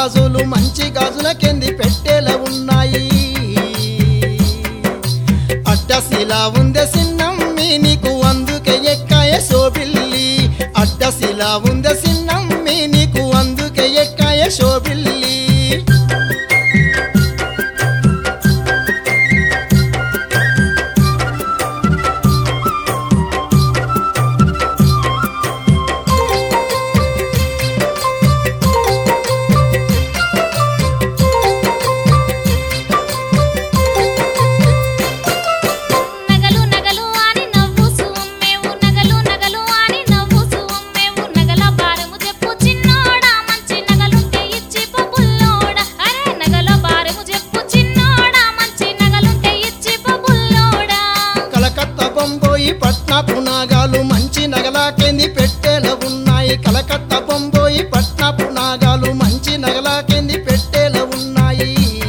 గాజులు మంచి గాజుల కింది పెట్టెల ఉన్నాయి అడ్డశిలా ఉందే సిన్నమ్మి నీకు అందుకే ఎక్కాయ శోభిల్లి అడ్డశిలా ఉందే సిన్నమ్మి నీకు అందుకే ఎక్కాయ శోభిల్లి పట్నపు నాగాలు మంచి నగలాకెంది పెట్టెల ఉన్నాయి కలకత్తా బొంబోయి పట్నపు నాగాలు మంచి నగలాకెంది పెట్టెల ఉన్నాయి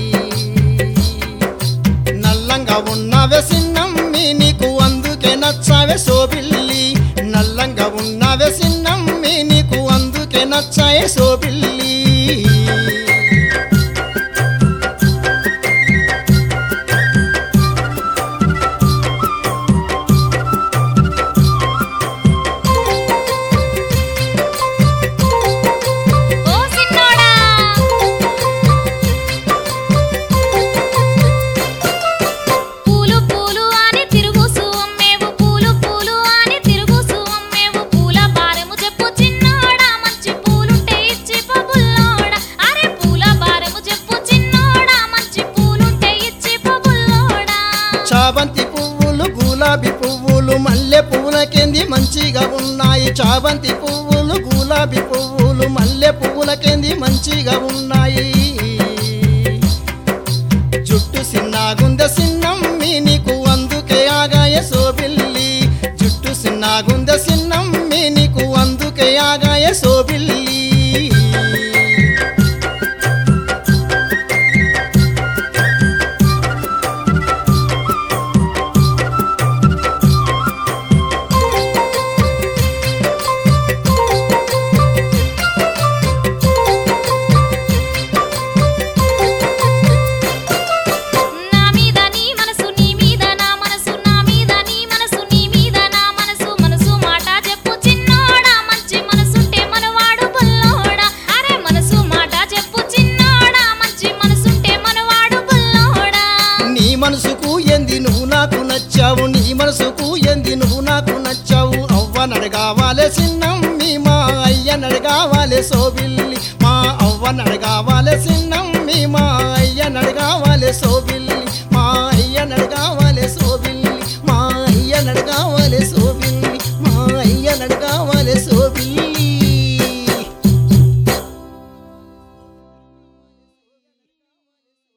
నల్లంగా ఉన్నవే సిన్నమ్మి నీకు అందుకే నచ్చావే శోభిల్లి నల్లంగా ఉన్నవే సిన్నమ్మి నీకు అందుకే నచ్చాయే శోభిల్లి చాబంతి పువ్వులు గులాబీ పువ్వులు మల్లె పువ్వులకెంది మంచిగా ఉన్నాయి చాబంతి పువ్వులు గులాబీ పువ్వులు మల్లె పువ్వులకెంది మంచిగా ఉన్నాయి జుట్టు సిన్నాగుందె సిన్నమ్మి నీకు అందుకే ఆగాయ శోభిల్లి జుట్టు సిన్నాగుందె సిన్నమ్మి నీకు అందుకే ఆగాయ శోభిల్లి మనసుకు ఎంది నువ్వు నాకు నచ్చావు నీ మనసుకు ఎంది నువ్వు నాకు నచ్చావు అవ్వనడగావాలే సిన్నమ్మి మా అయ్యనడగావాలే శోభిల్లి మా అవ్వనడగావాలే సిన్నమ్మి